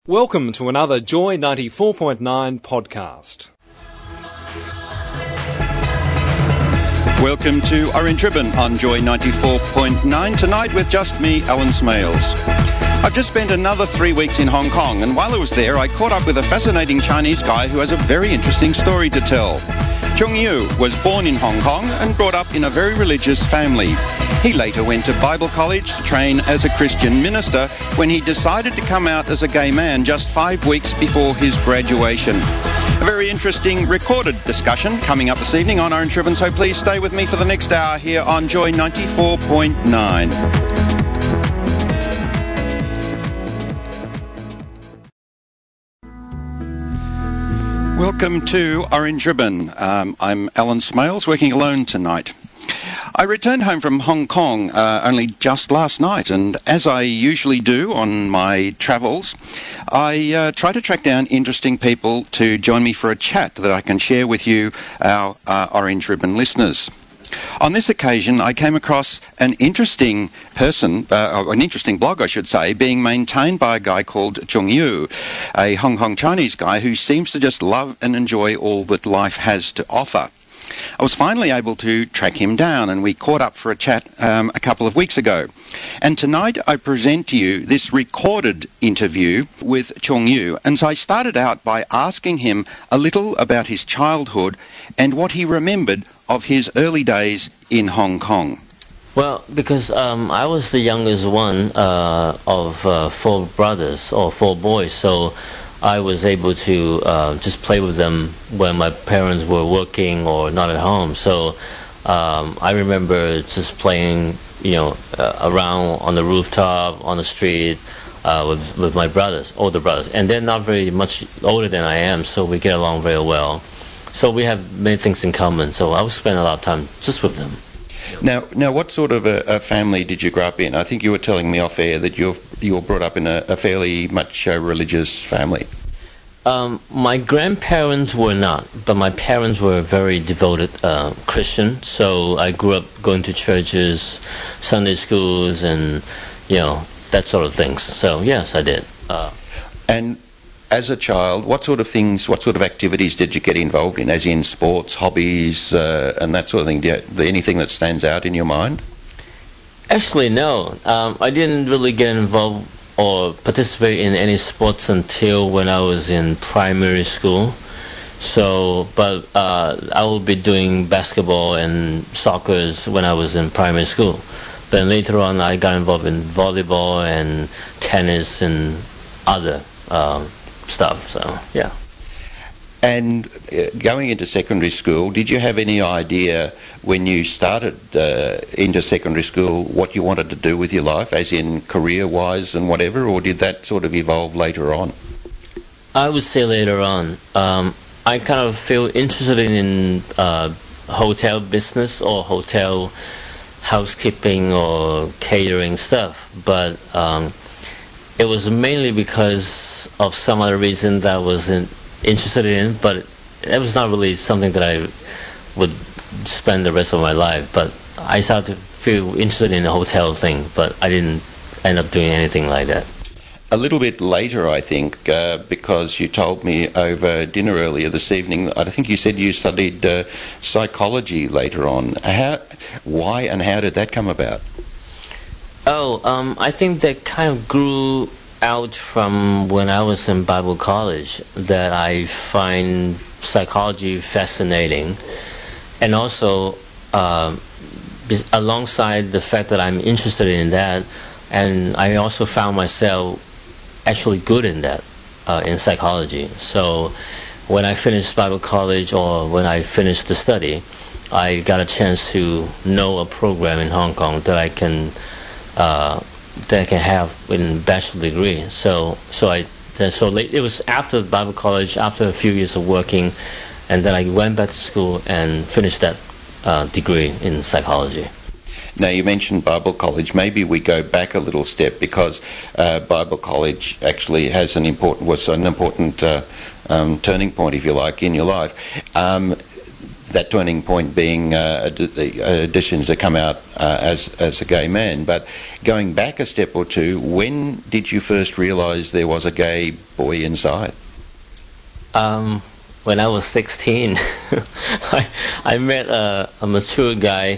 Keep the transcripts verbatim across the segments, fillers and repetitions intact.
Welcome to another Joy ninety-four point nine podcast. Welcome to Orange Ribbon on Joy ninety-four point nine, tonight with just me, Alan Smales. I've just spent another three weeks in Hong Kong, and while I was there I caught up with a fascinating Chinese guy who has a very interesting story to tell. Chung Yu was born in Hong Kong and brought up in a very religious family. He later went to Bible college to train as a Christian minister when he decided to come out as a gay man just five weeks before his graduation. A very interesting recorded discussion coming up this evening on Orange Ribbon, so please stay with me for the next hour here on Joy ninety-four point nine. Welcome to Orange Ribbon. Um, I'm Alan Smales, working alone tonight. I returned home from Hong Kong uh, only just last night, and as I usually do on my travels, I uh, try to track down interesting people to join me for a chat that I can share with you, our uh, Orange Ribbon listeners. On this occasion, I came across an interesting person, uh, an interesting blog, I should say, being maintained by a guy called Chung Yu, a Hong Kong Chinese guy who seems to just love and enjoy all that life has to offer. I was finally able to track him down, and we caught up for a chat um, a couple of weeks ago. And tonight I present to you this recorded interview with Chung Yu. And so I started out by asking him a little about his childhood and what he remembered of his early days in Hong Kong. Well, because um, I was the youngest one uh, of uh, four brothers, or four boys, so I was able to uh, just play with them when my parents were working or not at home. So um, I remember just playing, you know, uh, around on the rooftop, on the street, uh, with, with my brothers, older brothers. And they're not very much older than I am, so we get along very well. So we have many things in common, so I would spend a lot of time just with them. Now, now, what sort of a, a family did you grow up in? I think you were telling me off air that you're you were brought up in a, a fairly much uh, religious family. Um, my grandparents were not, but my parents were very devoted uh, Christian. So I grew up going to churches, Sunday schools, and you know that sort of things. So yes, I did. Uh, and as a child, what sort of things, what sort of activities did you get involved in, as in sports, hobbies, uh, and that sort of thing? Do you, anything that stands out in your mind? Actually, no. Um, I didn't really get involved or participate in any sports until when I was in primary school. So, but uh, I will be doing basketball and soccer when I was in primary school. Then later on, I got involved in volleyball and tennis and other um, stuff. So, yeah. And uh, going into secondary school, did you have any idea when you started uh, into secondary school what you wanted to do with your life, as in career-wise and whatever, or did that sort of evolve later on? I would say later on. Um, I kind of feel interested in uh, hotel business or hotel housekeeping or catering stuff, but um, it was mainly because of some other reason that I wasn't interested in, but it was not really something that I would spend the rest of my life. But I started to feel interested in the hotel thing, but I didn't end up doing anything like that. A little bit later, I think, uh, because you told me over dinner earlier this evening, I think you said you studied uh, psychology later on. How, why and how did that come about? Oh, um, I think that kind of grew out from when I was in Bible college, that I find psychology fascinating, and also uh, alongside the fact that I'm interested in that, and I also found myself actually good in that, uh, in psychology. So when I finished Bible college, or when I finished the study, I got a chance to know a program in Hong Kong that I can uh, that I can have in bachelor degree. So so I so late, it was after Bible college, after a few years of working, and then I went back to school and finished that uh, degree in psychology. Now, you mentioned Bible college. Maybe we go back a little step, because uh, Bible college actually has an important was an important uh, um, turning point, if you like, in your life. Um, that turning point being uh, the auditions to come out uh, as as a gay man. But going back a step or two, when did you first realise there was a gay boy inside? Um, when I was sixteen, I, I met a, a mature guy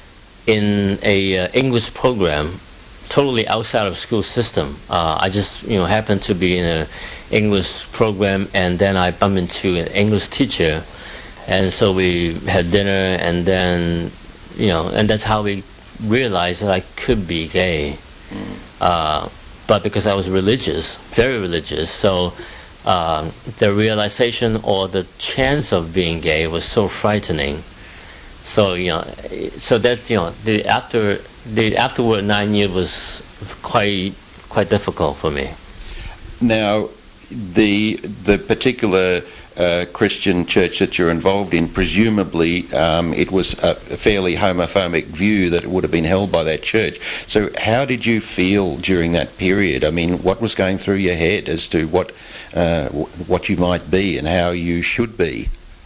in a uh, English program, totally outside of school system. Uh, I just you know happened to be in an English program, and then I bumped into an English teacher. And so we had dinner, and then, you know, and that's how we realized that I could be gay. Mm. Uh, but because I was religious, very religious, so uh, the realization or the chance of being gay was so frightening. So, you know, so that, you know, the after the afterward nine years was quite quite difficult for me. Now, the the particular Uh, Christian church that you're involved in, presumably um, it was a fairly homophobic view that it would have been held by that church. So how did you feel during that period? I mean, what was going through your head as to what uh, w- what you might be and how you should be?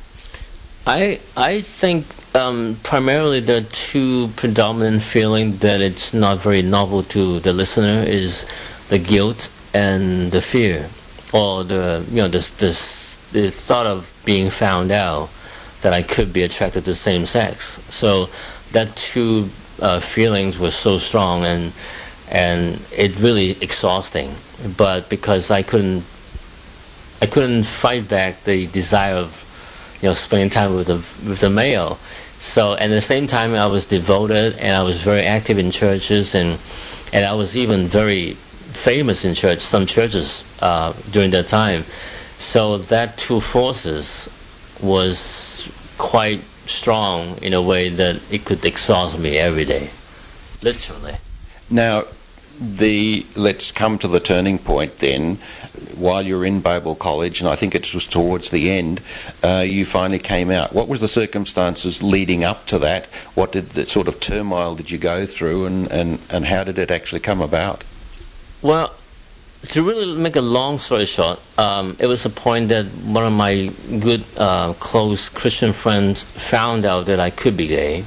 I I think um, primarily there are two predominant feelings that it's not very novel to the listener is the guilt and the fear, or the you know this this. the thought of being found out that I could be attracted to the same sex. So that two uh, feelings were so strong, and and it really exhausting. But because I couldn't, I couldn't fight back the desire of, you know, spending time with the with the male. So and at the same time, I was devoted, and I was very active in churches, and and I was even very famous in church, some churches uh, during that time. So that two forces was quite strong in a way that it could exhaust me every day, literally. Now, the let's come to the turning point then. While you're in Bible College, and I think it was towards the end, uh, you finally came out. What was the circumstances leading up to that? What did the sort of turmoil did you go through, and, and, and how did it actually come about? Well, to really make a long story short, um, it was a point that one of my good, uh, close Christian friends found out that I could be gay.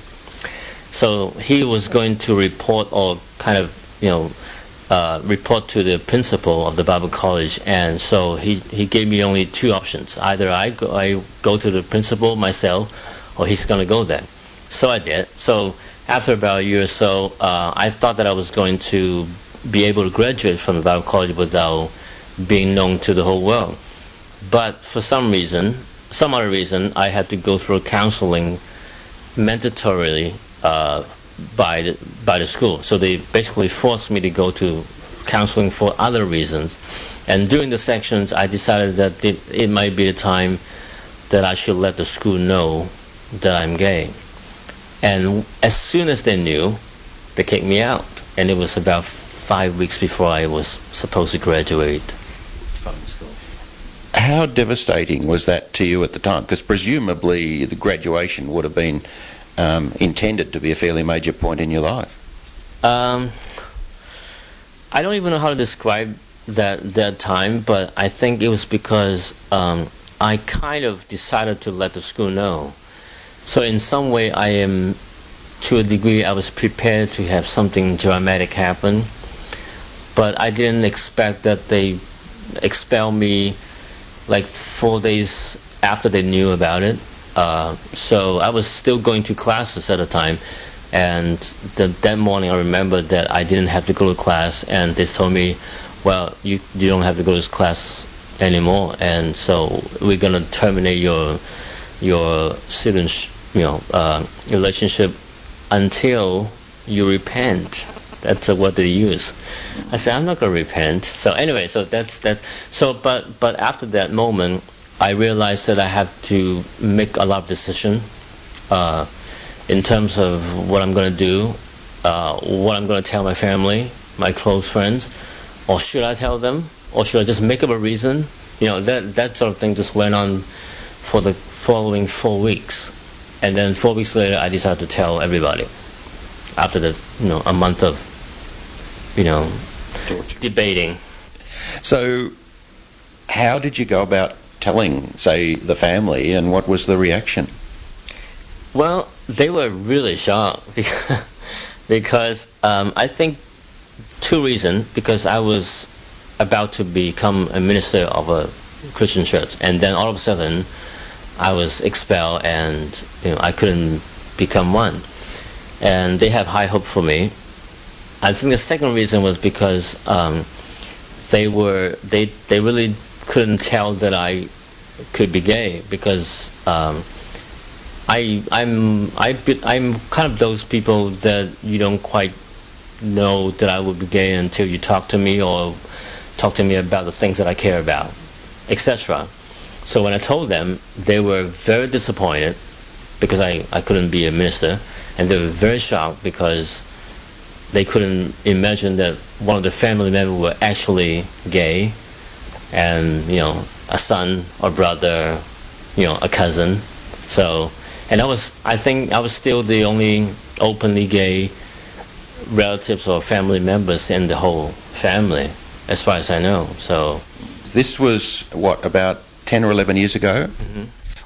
So he was going to report or kind of, you know, uh, report to the principal of the Bible College. And so he, he gave me only two options. Either I go, I go to the principal myself, or he's going to go there. So I did. So after about a year or so, uh, I thought that I was going to be able to graduate from the Bible College without being known to the whole world. But for some reason, some other reason, I had to go through counseling mandatorily uh, by the, by the school. So they basically forced me to go to counseling for other reasons. And during the sections, I decided that it, it might be the time that I should let the school know that I'm gay. And as soon as they knew, they kicked me out. And it was about five weeks before I was supposed to graduate from school. How devastating was that to you at the time? Because presumably the graduation would have been um, intended to be a fairly major point in your life. Um, I don't even know how to describe that that time, but I think it was because um, I kind of decided to let the school know. So in some way, I am, to a degree, I was prepared to have something dramatic happen. But I didn't expect that they expel me like four days after they knew about it. Uh, so I was still going to classes at the time, and the, that morning I remember that I didn't have to go to class, and they told me, well, you you don't have to go to class anymore, and so we're gonna terminate your your student you know uh, relationship until you repent. That's what they use. I said, I'm not going to repent. So anyway, so that's that. So, but but after that moment, I realized that I have to make a lot of decisions uh, in terms of what I'm going to do, uh, what I'm going to tell my family, my close friends, or should I tell them, or should I just make up a reason? You know, that that sort of thing just went on for the following four weeks, and then four weeks later, I decided to tell everybody. After the you know a month of you know Torture. debating. So, how did you go about telling, say, the family, and what was the reaction? Well, they were really shocked because, because um, I think two reasons. Because I was about to become a minister of a Christian church, and then all of a sudden I was expelled, and you know I couldn't become one. And they have high hope for me. I think the second reason was because um, they were they they really couldn't tell that I could be gay, because um, I I'm I I'm kind of those people that you don't quite know that I would be gay until you talk to me or talk to me about the things that I care about, et cetera. So when I told them, they were very disappointed because I, I couldn't be a minister, and they were very shocked because they couldn't imagine that one of the family members were actually gay, and you know, a son or brother, you know, a cousin. So, and I was, I think I was still the only openly gay relatives or family members in the whole family, as far as I know. So, this was what, about ten or eleven years ago. Mm-hmm.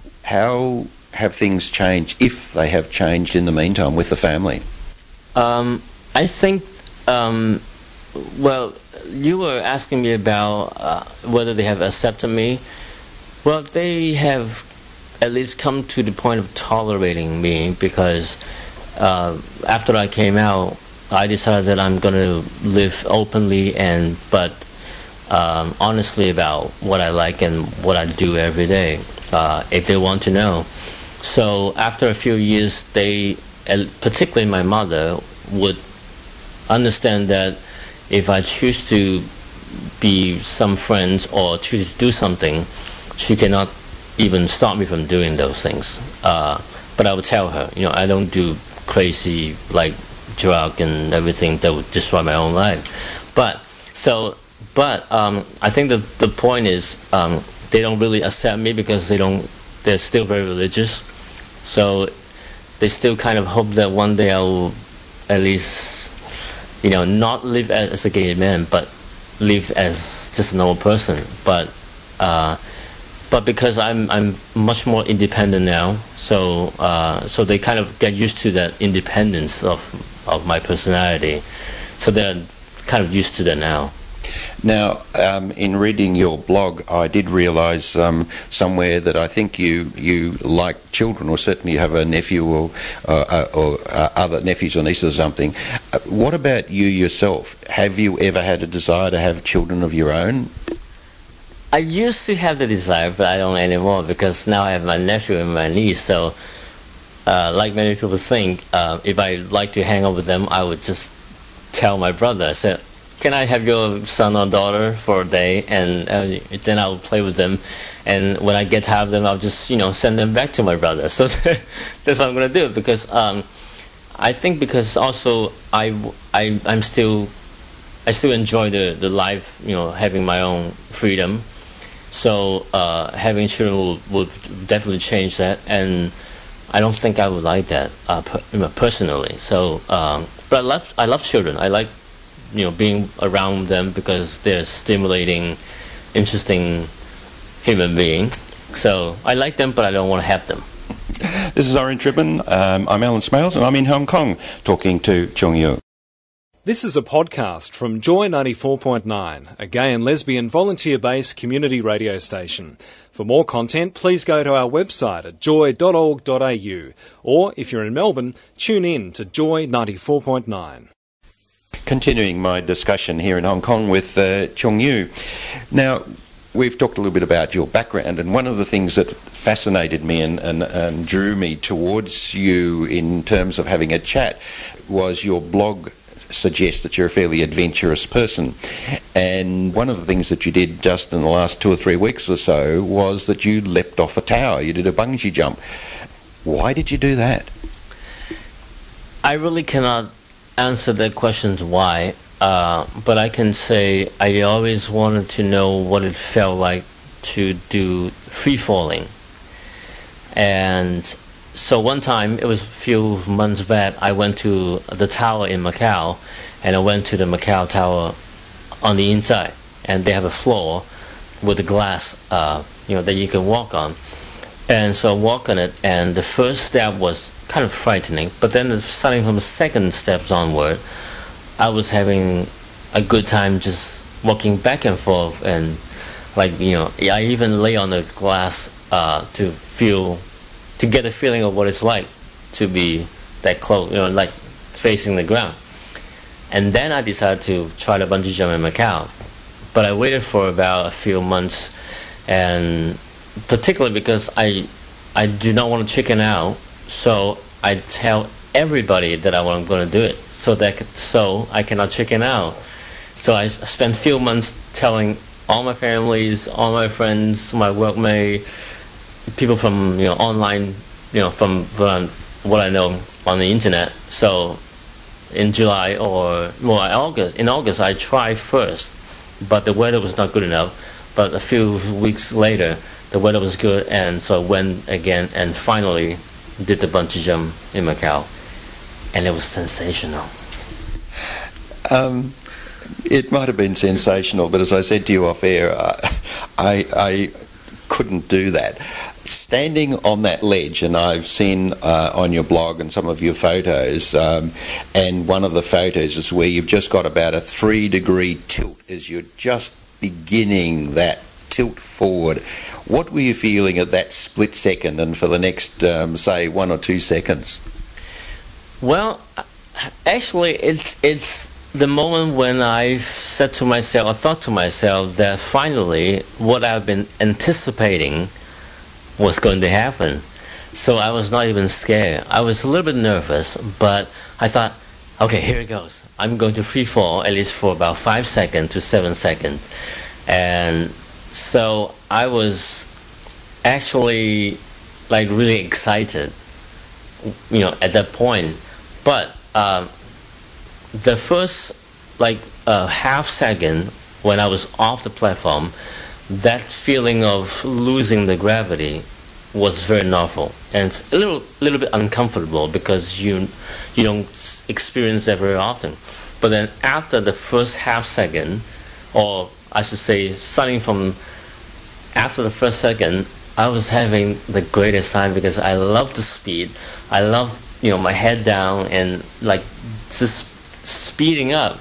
How have things changed, if they have changed in the meantime, with the family? Um, I think, um, well, you were asking me about uh, whether they have accepted me. Well, they have at least come to the point of tolerating me, because uh, after I came out, I decided that I'm going to live openly and but um, honestly about what I like and what I do every day, uh, if they want to know. So after a few years, they, particularly my mother, would understand that if I choose to be some friends or choose to do something, she cannot even stop me from doing those things. Uh, but I would tell her, you know, I don't do crazy like drug and everything that would destroy my own life. But so, but um, I think the the point is um, they don't really accept me because they don't. They're still very religious, so they still kind of hope that one day I will at least, you know, not live as, as a gay man, but live as just a normal person. But uh, but because I'm I'm much more independent now, so uh, so they kind of get used to that independence of of my personality, so they're kind of used to that now. Now, um, in reading your blog, I did realise um, somewhere that I think you you like children, or certainly you have a nephew or uh, or uh, other nephews or nieces or something. Uh, what about you yourself? Have you ever had a desire to have children of your own? I used to have the desire, but I don't anymore, because now I have my nephew and my niece. So, uh, like many people think, uh, if I like to hang out with them, I would just tell my brother, I said, can I have your son or daughter for a day? And uh, then I'll play with them. And when I get tired of them, I'll just, you know, send them back to my brother. So that's what I'm going to do. Because um, I think because also I, I, I'm still, I still enjoy the, the life, you know, having my own freedom. So uh, having children will, will definitely change that. And I don't think I would like that uh, per, you know, personally. So, um, but I love, I love children. I like, you know, being around them because they're stimulating, interesting human being. So I like them, but I don't want to have them. This is Orange Ribbon. Um, I'm Alan Smales, and I'm in Hong Kong talking to Chung Yu. This is a podcast from Joy ninety-four point nine, a gay and lesbian volunteer-based community radio station. For more content, please go to our website at joy dot org dot a u, or if you're in Melbourne, tune in to Joy ninety-four point nine. Continuing my discussion here in Hong Kong with uh, Chung Yu. Now, we've talked a little bit about your background, and one of the things that fascinated me and, and, and drew me towards you in terms of having a chat was your blog suggests that you're a fairly adventurous person. And one of the things that you did just in the last two or three weeks or so was that you leapt off a tower. You did a bungee jump. Why did you do that? I really cannot answer that question why, uh, but I can say I always wanted to know what it felt like to do free falling. And so one time, it was a few months back, I went to the tower in Macau, and I went to the Macau tower on the inside, and they have a floor with a glass, uh, you know, that you can walk on. And so I walked on it, and the first step was kind of frightening. But then starting from the second steps onward, I was having a good time just walking back and forth, and like, you know, I even lay on the glass uh, to feel, to get a feeling of what it's like to be that close, you know, like facing the ground. And then I decided to try the bungee jump in Macau. But I waited for about a few months, and particularly because I I do not want to chicken out, so I tell everybody that I want, I'm going to do it, so that so I cannot chicken out. So I spent a few months telling all my families, all my friends, my workmates, people from, you know, online, you know, from, from what I know on the internet. So in July or well August, in August I tried first, but the weather was not good enough. But a few weeks later, the weather was good, and so I went again and finally did the bungee jump in Macau, and it was sensational. Um, it might have been sensational, but as I said to you off air, I, I couldn't do that. Standing on that ledge, and I've seen uh, on your blog and some of your photos, um, and one of the photos is where you've just got about a three degree tilt as you're just beginning that tilt forward. What were you feeling at that split second and for the next, um, say, one or two seconds? Well, actually, it's it's the moment when I said to myself, or thought to myself, that finally what I've been anticipating was going to happen. So I was not even scared. I was a little bit nervous, but I thought, okay, here it goes. I'm going to free fall at least for about five seconds to seven seconds. And so I was actually like really excited, you know, at that point. But um, the first like uh, half second when I was off the platform, that feeling of losing the gravity was very novel, and it's a little little bit uncomfortable because you you don't experience that very often. But then after the first half second, or I should say starting from after the first second, I was having the greatest time because I love the speed. I love, you know, my head down and like just speeding up,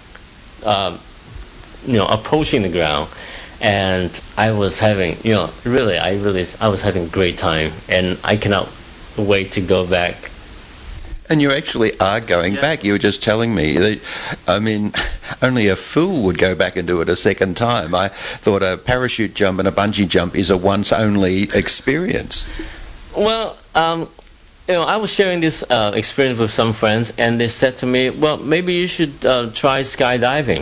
um, you know, approaching the ground. And I was having, you know, really, I really, I was having a great time, and I cannot wait to go back. And you actually are going yes. back. You were just telling me that, I mean, only a fool would go back and do it a second time. I thought a parachute jump and a bungee jump is a once-only experience. Well, um, you know, I was sharing this uh, experience with some friends, and they said to me, well, maybe you should uh, try skydiving.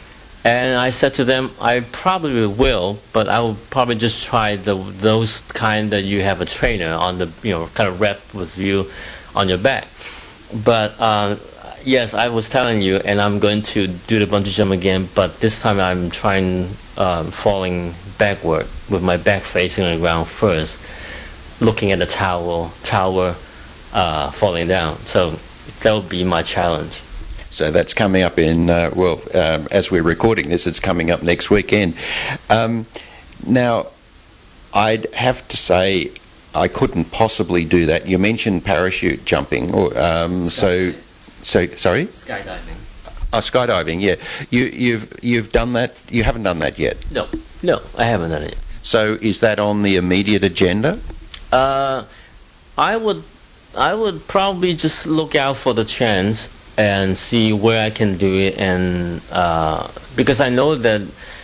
And I said to them, I probably will, but I will probably just try the those kind that you have a trainer on the, you know, kind of rep with you on your back. But uh, yes, I was telling you, and I'm going to do the bungee jump again, but this time I'm trying um, falling backward with my back facing the ground first, looking at the tower, tower uh, falling down. So that will be my challenge. So that's coming up in, uh, well, um, as we're recording this, it's coming up next weekend. Um, now, I'd have to say I couldn't possibly do that. You mentioned parachute jumping. Or, um, so, so, sorry? Skydiving. Oh, skydiving, yeah. You, you've you've done that? You haven't done that yet? No, no, I haven't done it yet. So is that on the immediate agenda? Uh, I would, I would probably just look out for the chance and see where I can do it, and uh, because I know that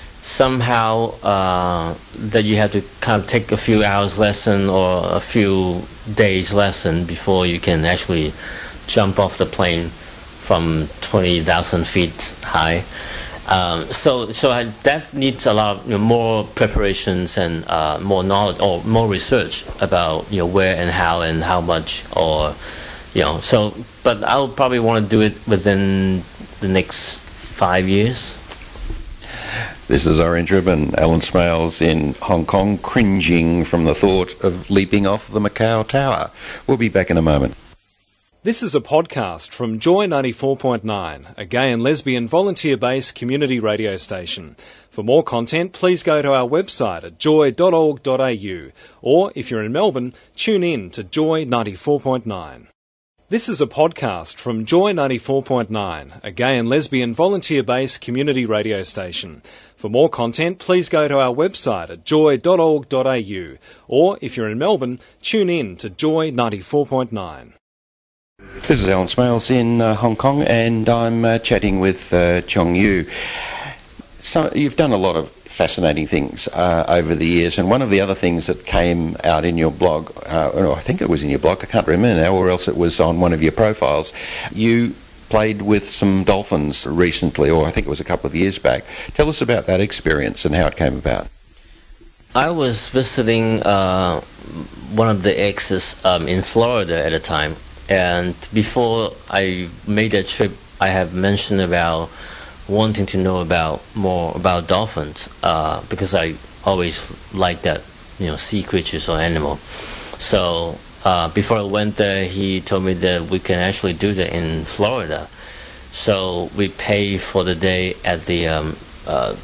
somehow uh, that you have to kind of take a few hours lesson or a few days lesson before you can actually jump off the plane from twenty thousand feet high. Um, so so I, that needs a lot of, you know, more preparations and uh, more knowledge or more research about, you know, where and how and how much, or you know, so, but I'll probably want to do it within the next five years. This is Orange Ribbon. Alan Smales in Hong Kong, cringing from the thought of leaping off the Macau Tower. We'll be back in a moment. This is a podcast from Joy ninety-four point nine, a gay and lesbian volunteer-based community radio station. For more content, please go to our website at joy dot org dot a u, or if you're in Melbourne, tune in to Joy ninety-four point nine. This is a podcast from Joy ninety-four point nine, a gay and lesbian volunteer-based community radio station. For more content, please go to our website at joy dot org dot a u, or if you're in Melbourne, tune in to Joy ninety-four point nine. This is Alan Smales in uh, Hong Kong, and I'm uh, chatting with uh, Chong Yu. So you've done a lot of fascinating things uh, over the years, and one of the other things that came out in your blog, uh, or I think it was in your blog, I can't remember now, or else it was on one of your profiles, you played with some dolphins recently, or I think it was a couple of years back. Tell us about that experience and how it came about. I was visiting uh, one of the exes um, in Florida at the time. And before I made that trip, I have mentioned about wanting to know about more about dolphins uh, because I always liked that, you know, sea creatures or animal. So uh, before I went there, he told me that we can actually do that in Florida. So we pay for the day at the um, uh,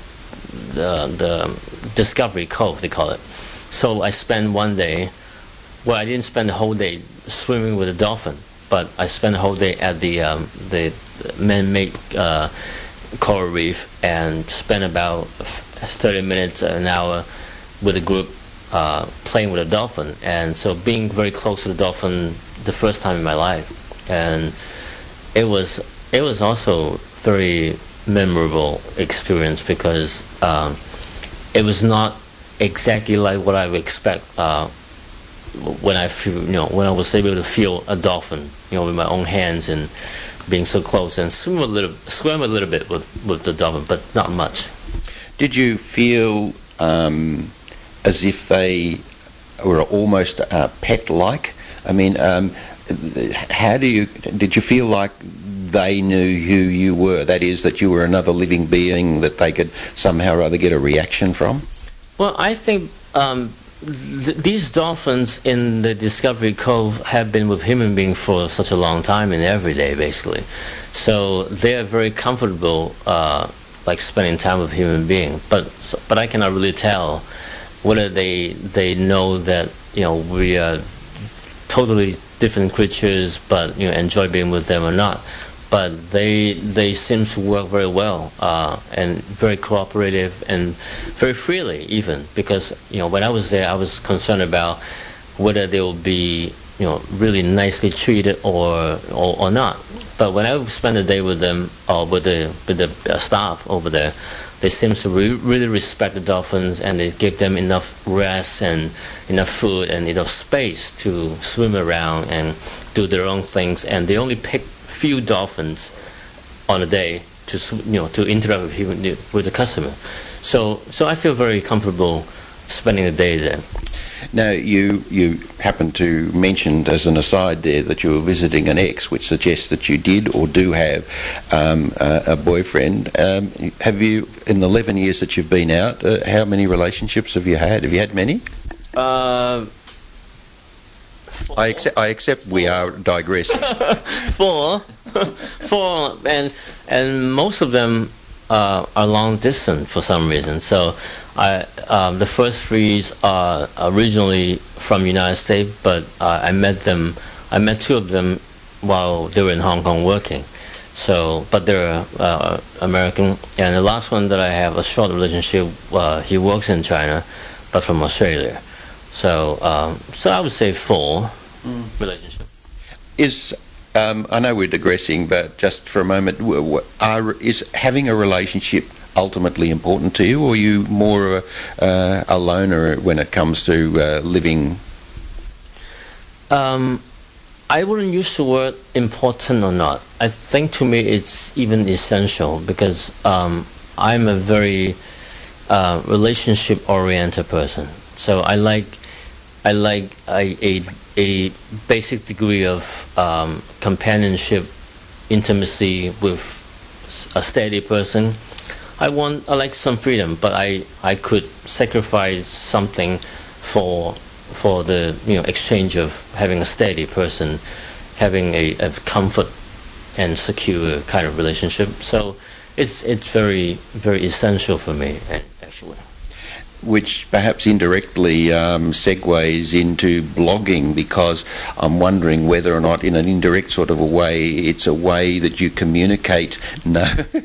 the, the Discovery Cove, they call it. So I spent one day. Well, I didn't spend the whole day swimming with a dolphin, but I spent the whole day at the um, the man-made uh, coral reef and spent about thirty minutes, an hour with a group uh, playing with a dolphin. And so being very close to the dolphin the first time in my life, and it was it was also very memorable experience because um, it was not exactly like what I would expect. Uh, when I feel, you know, when I was able to feel a dolphin, you know, with my own hands and being so close, and swim a little, swim a little bit with, with the dolphin, but not much. Did you feel um, as if they were almost uh, pet-like? I mean, um, how do you, did you feel like they knew who you were? That is, that you were another living being that they could somehow or other get a reaction from? Well, I think um, th- these dolphins in the Discovery Cove have been with human beings for such a long time and every day, basically. So they are very comfortable, uh, like spending time with human beings. But so, but I cannot really tell whether they they know that, you know, we are totally different creatures, but, you know, enjoy being with them or not. But they they seem to work very well uh, and very cooperative and very freely even, because, you know, when I was there I was concerned about whether they will be, you know, really nicely treated or or, or not. But when I spent a day with them or with the with the uh, staff over there, they seem to re- really respect the dolphins, and they give them enough rest and enough food and enough space to swim around and do their own things. And they only pick few dolphins on a day to, you know, to interact with human, with the customer. So so I feel very comfortable spending the day there. Now, you you happened to mention as an aside there that you were visiting an ex, which suggests that you did or do have um, a, a boyfriend. Um, have you, in the eleven years that you've been out, uh, how many relationships have you had? Have you had many? Uh, I accept, I accept we are digressing. Four. Four, and and most of them uh, are long distance for some reason. So I, um, the first three are originally from United States, but uh, I met them, I met two of them while they were in Hong Kong working. So, but they're uh, American. And the last one that I have a short relationship, uh, he works in China, but from Australia. So, um, so I would say four mm. relationship. Is um, I know we're digressing, but just for a moment, are, is having a relationship ultimately important to you, or are you more uh, a loner when it comes to uh, living? Um, I wouldn't use the word important or not. I think to me it's even essential, because um, I'm a very uh, relationship-oriented person. So I like I like a a, a basic degree of um, companionship, intimacy with a steady person. I want I like some freedom, but I, I could sacrifice something for for the, you know, exchange of having a steady person having a, a comfort and secure kind of relationship. So it's it's very very essential for me, actually. Which perhaps indirectly um, segues into blogging, because I'm wondering whether or not in an indirect sort of a way it's a way that you communicate. No.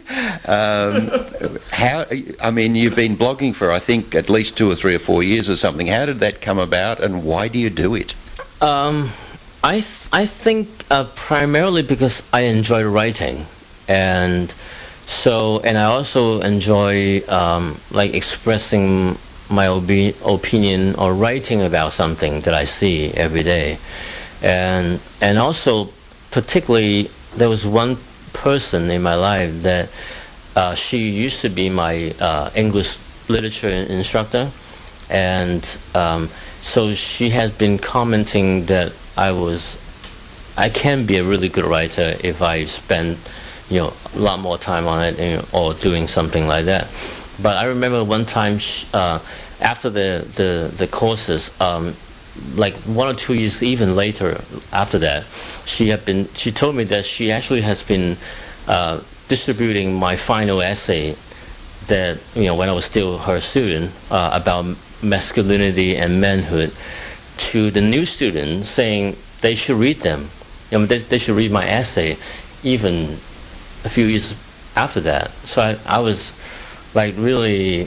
um, how, I mean, you've been blogging for I think at least two or three or four years or something. How did that come about, and why do you do it? Um, I, th- I think uh, primarily because I enjoy writing, and so and I also enjoy um, like expressing my obi- opinion or writing about something that I see every day, and and also particularly there was one person in my life that uh, she used to be my uh, English literature instructor, and um, so she has been commenting that I was I can be a really good writer if I spend you know a lot more time on it, you know, or doing something like that. But I remember one time she, uh, after the, the, the courses, um, like one or two years even later after that, she had been she told me that she actually has been uh, distributing my final essay that you know when I was still her student uh, about masculinity and manhood to the new students, saying they should read them. You know, they, they should read my essay even a few years after that. So I, I was like really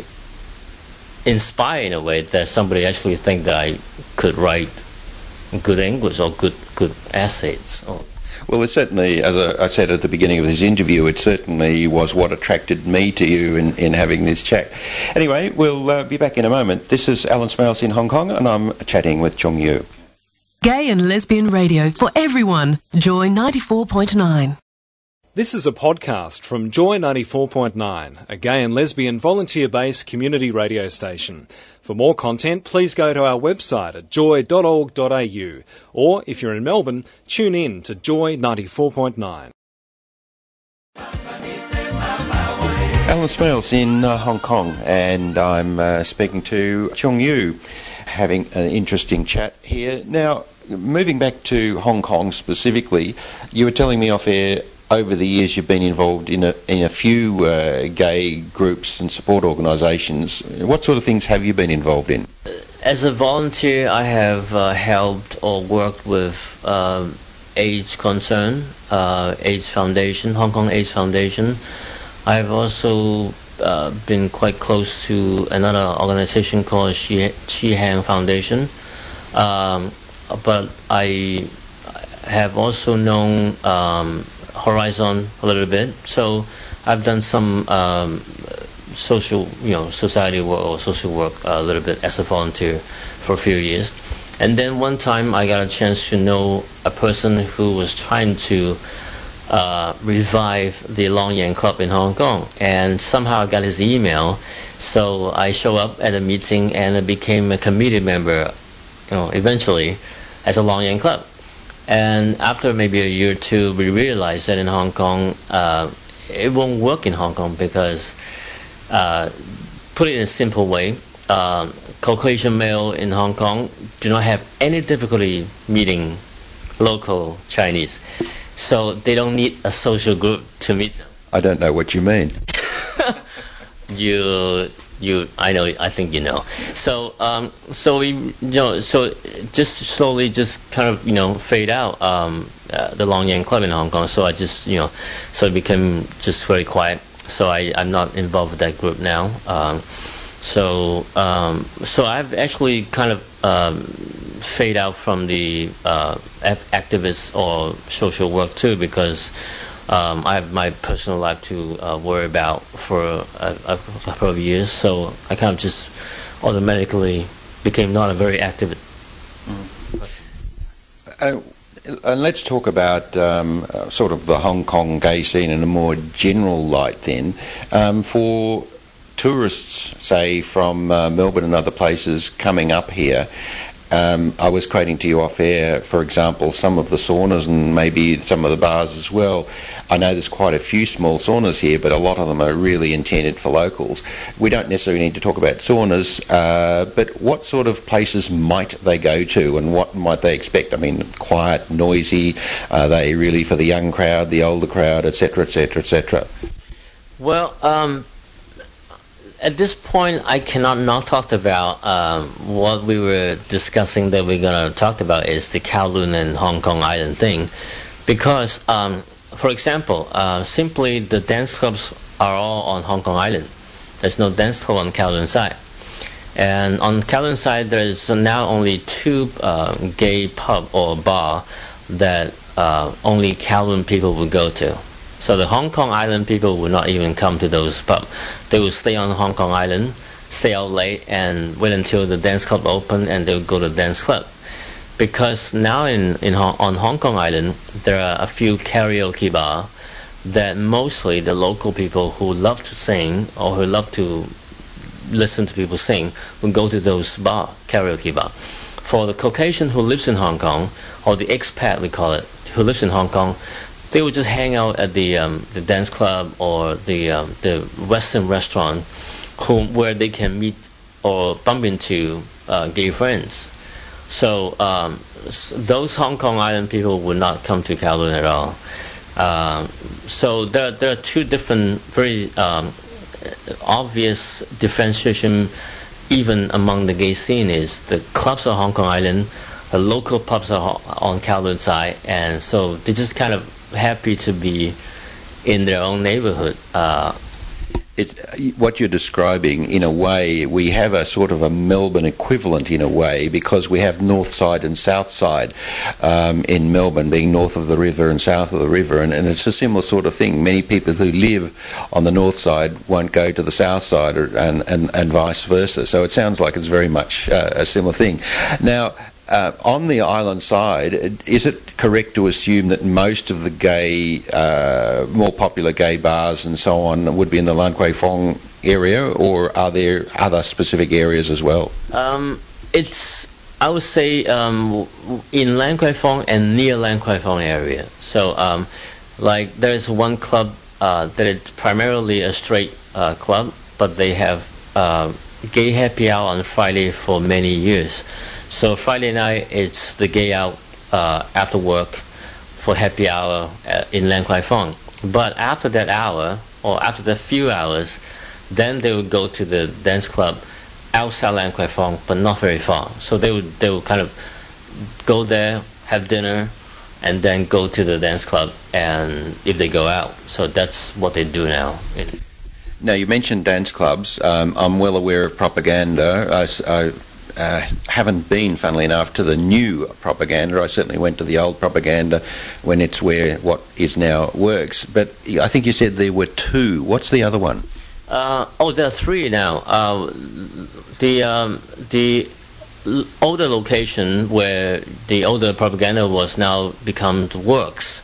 inspired in a way that somebody actually think that I could write good English or good good essays. Oh. Well, it certainly, as I said at the beginning of this interview, it certainly was what attracted me to you in, in having this chat. Anyway, we'll uh, be back in a moment. This is Alan Smales in Hong Kong, and I'm chatting with Chung Yu. Gay and lesbian radio for everyone. Joy ninety-four point nine. This is a podcast from Joy ninety-four point nine, a gay and lesbian volunteer-based community radio station. For more content, please go to our website at joy dot org dot a u, or if you're in Melbourne, tune in to Joy ninety-four point nine. Alan Smales in uh, Hong Kong, and I'm uh, speaking to Chung Yu, having an interesting chat here. Now, moving back to Hong Kong specifically, you were telling me off air, over the years you've been involved in a in a few uh, gay groups and support organisations. What sort of things have you been involved in? As a volunteer, I have uh, helped or worked with uh, AIDS Concern, uh, AIDS Foundation, Hong Kong AIDS Foundation. I've also uh, been quite close to another organisation called Chi, Chi Hang Foundation. Um, but I have also known um, Horizon a little bit, so I've done some um, social, you know, society work or social work a little bit as a volunteer for a few years. And then one time I got a chance to know a person who was trying to uh, revive the Long Yan Club in Hong Kong, and somehow I got his email, so I show up at a meeting and I became a committee member, you know, eventually as a Long Yan Club. And after maybe a year or two, we realized that in Hong Kong, uh, it won't work in Hong Kong because, uh, put it in a simple way, uh, Caucasian male in Hong Kong do not have any difficulty meeting local Chinese. So they don't need a social group to meet them. I don't know what you mean. you... You, I know. I think you know. So, um, so we, you know, so just slowly, just kind of, you know, fade out um, uh, the Long Yan Club in Hong Kong. So I just, you know, so it became just very quiet. So I, I'm not involved with that group now. Um, so, um, so I've actually kind of um, fade out from the uh, activist or social work too, because Um, I have my personal life to uh, worry about for a, a couple of years, so I kind of just automatically became not a very active person. Uh, and let's talk about um, uh, sort of the Hong Kong gay scene in a more general light then. Um, for tourists, say, from uh, Melbourne and other places coming up here, um, I was quoting to you off air, for example, some of the saunas and maybe some of the bars as well. I know there's quite a few small saunas here, but a lot of them are really intended for locals. We don't necessarily need to talk about saunas, uh, but what sort of places might they go to, and what might they expect? I mean, quiet, noisy, are they really for the young crowd, the older crowd, et cetera, et cetera, et cetera? Well, um, at this point, I cannot not talk about um, what we were discussing that we're going to talk about is the Kowloon and Hong Kong Island thing. Because, um, for example, uh, simply the dance clubs are all on Hong Kong Island. There's no dance club on Kowloon side. And on Kowloon side, there's now only two uh, gay pub or bar that uh, only Kowloon people would go to. So the Hong Kong Island people would not even come to those pubs. They would stay on Hong Kong Island, stay out late, and wait until the dance club open, and they would go to the dance club. Because now in, in on Hong Kong Island, there are a few karaoke bars that mostly the local people who love to sing or who love to listen to people sing will go to those bar, karaoke bar. For the Caucasian who lives in Hong Kong, or the expat we call it, who lives in Hong Kong, they would just hang out at the um, the dance club or the um, the Western restaurant, whom, where they can meet or bump into uh, gay friends. So um, those Hong Kong Island people would not come to Kowloon at all. Uh, so there there are two different very um, obvious differentiation even among the gay scene. Is the clubs on Hong Kong Island, the local pubs are on Kowloon side, and so they just kind of happy to be in their own neighborhood. Uh, It's, what you're describing, in a way, we have a sort of a Melbourne equivalent in a way, because we have north side and south side um, in Melbourne, being north of the river and south of the river, and, and it's a similar sort of thing. Many people who live on the north side won't go to the south side, or, and, and, and vice versa. So it sounds like it's very much uh, a similar thing. Now, Uh, on the island side, is it correct to assume that most of the gay, uh, more popular gay bars and so on would be in the Lan Kwai Fong area, or are there other specific areas as well? Um, it's, I would say, um, in Lan Kwai Fong and near Lan Kwai Fong area. So, um, like, there's one club uh, that is primarily a straight uh, club, but they have uh, gay happy hour on Friday for many years. So Friday night, it's the gay out uh, after work for happy hour in Lan Kwai Fong. But after that hour, or after the few hours, then they would go to the dance club outside Lan Kwai Fong, but not very far. So they would they would kind of go there, have dinner, and then go to the dance club, and if they go out. So that's what they do now. Now, you mentioned dance clubs. Um, I'm well aware of Propaganda. I, I Uh, haven't been, funnily enough, to the new Propaganda. I certainly went to the old Propaganda when it's where what is now works. But I think you said there were two. What's the other one? Uh, oh, there are three now. Uh, the um, the older location where the older Propaganda was now becomes Works,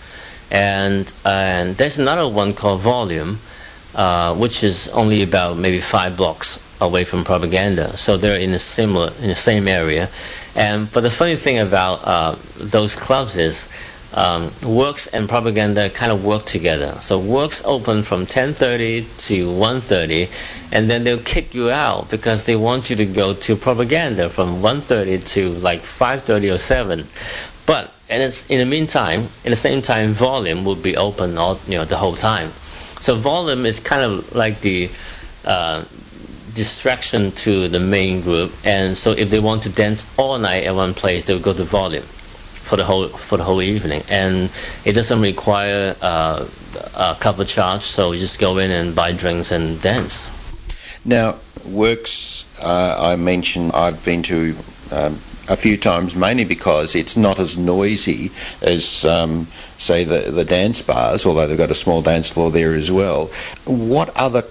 and and there's another one called Volume, uh, which is only about maybe five blocks away from Propaganda, so they're in a similar, in the same area. And but the funny thing about uh, those clubs is um, Works and Propaganda kind of work together. So Works open from ten thirty to one thirty, and then they'll kick you out because they want you to go to Propaganda from one thirty to like five thirty or seven. But and it's in the meantime, in the same time, Volume will be open all, you know, the whole time. So Volume is kind of like the uh, distraction to the main group, and so if they want to dance all night at one place, they will go to Volume for the whole for the whole evening, and it doesn't require uh, a cover charge, so you just go in and buy drinks and dance. Now, Works, uh, I mentioned I've been to um, a few times, mainly because it's not as noisy as, um, say, the, the dance bars, although they've got a small dance floor there as well. What other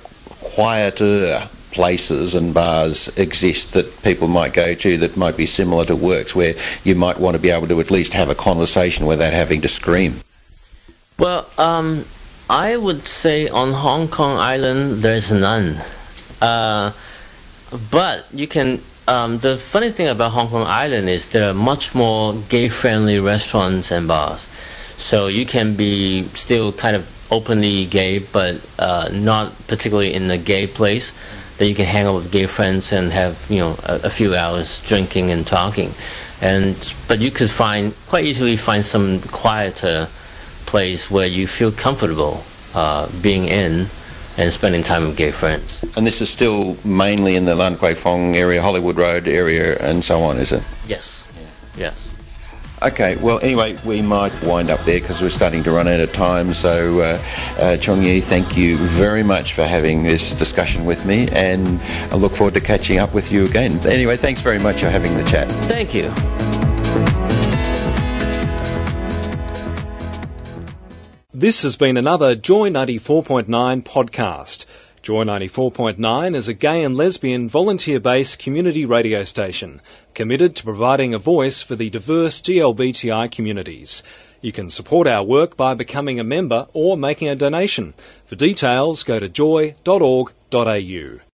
quieter places and bars exist that people might go to that might be similar to Works, where you might want to be able to at least have a conversation without having to scream? Well, um, I would say on Hong Kong Island there's none. Uh, but you can Um, the funny thing about Hong Kong Island is there are much more gay-friendly restaurants and bars. So you can be still kind of openly gay, but uh, not particularly in a gay place. That you can hang out with gay friends and have, you know, a, a few hours drinking and talking. And but you could find quite easily find some quieter place where you feel comfortable uh, being in and spending time with gay friends. And this is still mainly in the Lan Kwai Fong area, Hollywood Road area, and so on, is it? Yes. Yeah. Yes. Okay, well, anyway, we might wind up there because we're starting to run out of time. So, uh, uh, Chong Yi, thank you very much for having this discussion with me, and I look forward to catching up with you again. Anyway, thanks very much for having the chat. Thank you. This has been another Joy ninety-four point nine podcast. Joy ninety-four point nine is a gay and lesbian volunteer-based community radio station committed to providing a voice for the diverse G L B T I communities. You can support our work by becoming a member or making a donation. For details, go to joy dot org dot a u.